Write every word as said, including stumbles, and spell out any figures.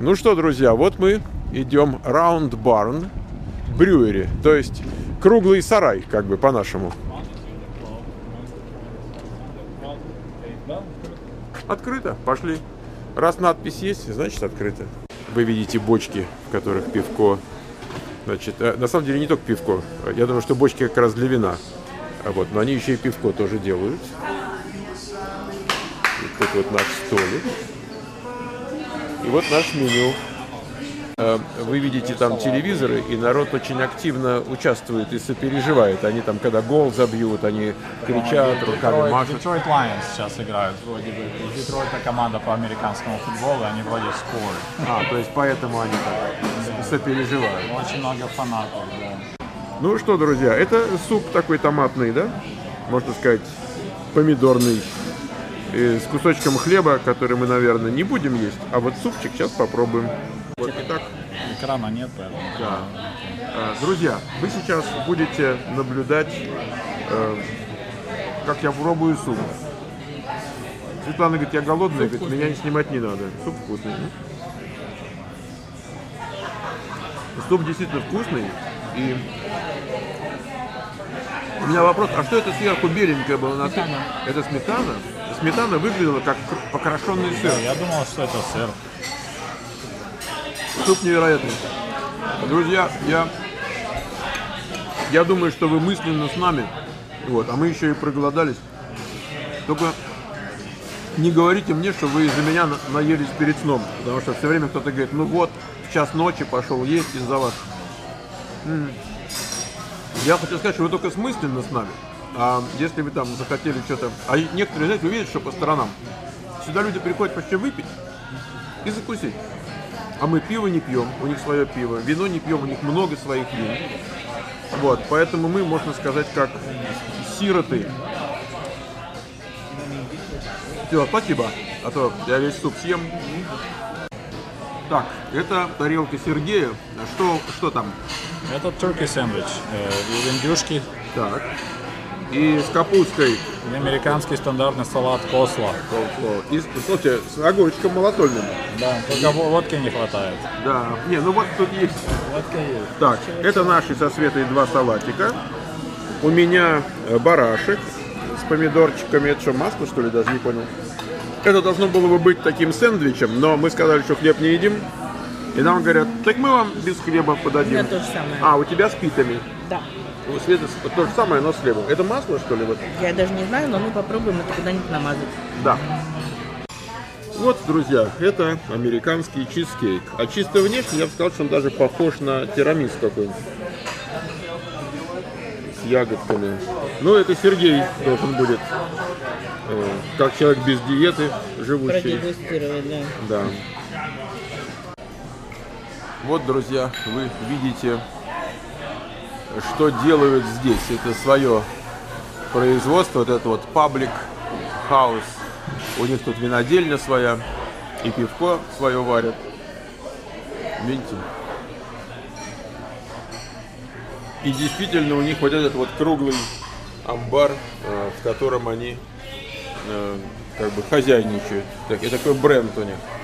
Ну что, друзья, вот мы идем Round Barn Brewery, то есть круглый сарай, как бы по-нашему. Открыто, пошли. Раз надпись есть, значит открыто. Вы видите бочки, в которых пивко. Значит, на самом деле не только пивко. Я думаю, что бочки как раз для вина. Вот, но они еще и пивко тоже делают. И тут вот наш столик. И вот наш меню. Вы видите там телевизоры, и народ очень активно участвует и сопереживает. Они там, когда гол забьют, они кричат, руками машут. Detroit Lions сейчас играют. Вроде бы Детройт — команда по американскому футболу, они вроде скоры. А, то есть поэтому они так сопереживают. Очень много фанатов, да. Ну что, друзья, это суп такой томатный, да? Можно сказать, помидорный. И с кусочком хлеба, который мы, наверное, не будем есть. А вот супчик сейчас попробуем. Вот и так. Экрана нет, поэтому. Да. Друзья, вы сейчас будете наблюдать, как я пробую суп. Светлана говорит, я голодная, говорит, меня не снимать не надо. Суп вкусный. Суп действительно вкусный. И у меня вопрос, а что это сверху беленькое было? На сметана. Это сметана? Сметана выглядела как покрошенный сыр. Я думал, что это сыр. Суп невероятный. Друзья, я, я думаю, что вы мысленно с нами, вот, а мы еще и проголодались. Только не говорите мне, что вы из-за меня наелись перед сном, потому что все время кто-то говорит, ну вот, в час ночи пошел есть из-за вас. М-м. Я хочу сказать, что вы только смысленно с нами. А если вы там захотели что-то... А некоторые, знаете, увидят, что по сторонам. Сюда люди приходят почти выпить и закусить. А мы пиво не пьем, у них свое пиво. Вино не пьем, у них много своих вин. Вот, поэтому мы, можно сказать, как сироты. Все, спасибо. А то я весь суп съем. Так, это тарелка Сергея. Что, что там? Это turkey сэндвич. Э, индюшки. Так. И с капустой. И американский стандартный салат косло. И, слушайте, с огурчиком малосольным. Да, только водки не хватает. Да, не, ну вот тут есть. Водка есть. Так, это наши со Светой два салатика. У меня барашек с помидорчиками. Это что, масло, что ли, даже не понял? Это должно было бы быть таким сэндвичем, но мы сказали, что хлеб не едим. И нам говорят, так мы вам без хлеба подадим. У меня то же самое. А, у тебя с питами. Да. У Светы то же самое, но с хлебом. Это масло, что ли? Вот? Я даже не знаю, но мы попробуем это куда-нибудь намазать. Да. Вот, друзья, это американский чизкейк. А чисто внешне я бы сказал, что он даже похож на тирамису какой-нибудь. С ягодками. Ну, это Сергей должен будет, э, как человек без диеты, живущий. Продегустировать, да. Да. Вот, друзья, вы видите, что делают здесь. Это свое производство, вот это вот Public House. У них тут винодельня своя, и пивко свое варят. Видите? И действительно у них вот этот вот круглый амбар, в котором они как бы хозяйничают. Это такой бренд у них.